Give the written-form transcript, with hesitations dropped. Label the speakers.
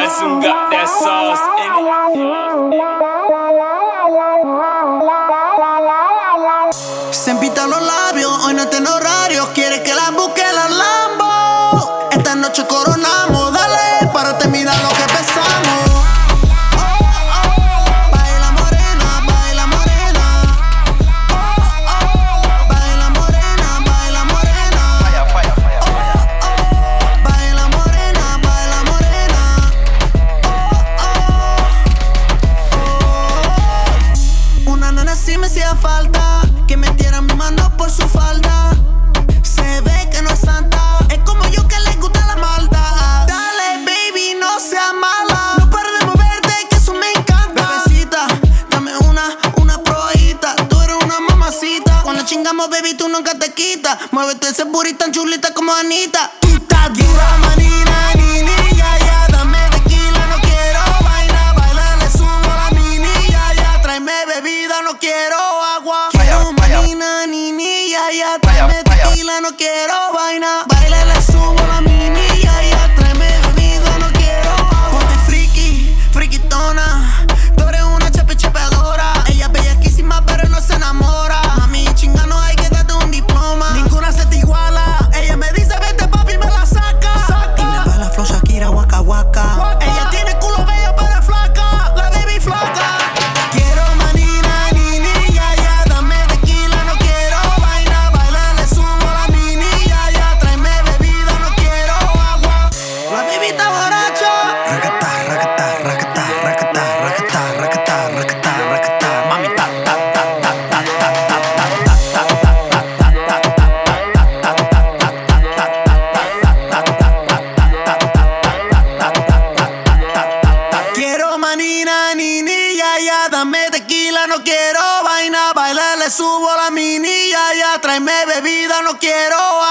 Speaker 1: Nelson got that sauce in it.
Speaker 2: Se empita los labios, hoy no tiene horario. Quiere que la busque la Lambo. Esta noche coronamos, dale, párate, mira lo que pesamos. Baila morena, baila morena. Baila morena, baila morena. Baila morena, baila morena. Una nena sí me hacía falta, que metiera mi mano por su falda. Se ve que no es santa, es como yo que le gusta la maldad. Dale, baby, no seas mala, no pares de moverte, que eso me encanta. Bebecita, dame una probadita. Tú eres una mamacita, cuando chingamos, baby, tú nunca te quitas. Muévete ese booty tan chulita como Anita. Tú estás dura, manina, nini, ya, ya. Dame tequila, no quiero vaina. Baila, le subo la mini, ya, ya. Tráeme bebida, no quiero agua. Quiero manina, nini, ya, ya. Tráeme tequila, no quiero vaina. Baila, le subo la mini, ya, ya. Tráeme bebida, no quiero agua. Ponte friki, friquitona. Tú eres una chapeadora. Ella es bellaquísima, pero no se enamora. Mami, chinga, no hay que darte un diploma. Ninguna se te iguala. Ella me dice, vete, papi, me la saca. Y me va la flow Shakira, waka waka. Ella tiene culo bello, pero es flaca. La baby flaca. Quiero manina, nini, ya, ya. Dame tequila, no quiero vaina. Baila, le subo la mini, ya, ya. Tráeme bebida, no quiero agua. La baby está borracha. Rakata, rakata, rakata, rakata, rakata, rakata, rakata, rakata. Mami, ta, ta, ta, ta, ta, ta, ta, ta, ta, ta, quiero manina, nini, ya, ya. Dame tequila, no quiero vaina. Baila, le subo la mini, ya, ya. Tráeme bebida, no quiero